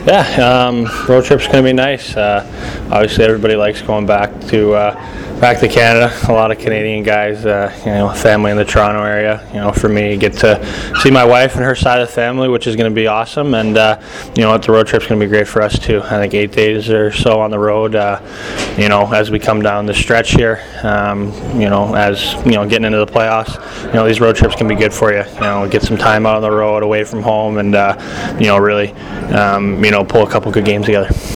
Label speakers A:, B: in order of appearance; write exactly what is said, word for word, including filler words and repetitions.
A: Yeah, um, road trip's going to be nice. Uh, obviously, everybody likes going back to uh, back to Canada. A lot of Canadian guys, uh, you know, family in the Toronto area. You know, for me, get to see my wife and her side of the family, which is going to be awesome. And uh, you know, the road trip's going to be great for us too. I think eight days or so on the road. Uh, you know, as we come down the stretch here, um, you know, as you know, getting into the playoffs, you know, these road trips can be good for you. You know, get some time out on the road, away from home, and uh, you know, really, um, you know, pull a couple good games together.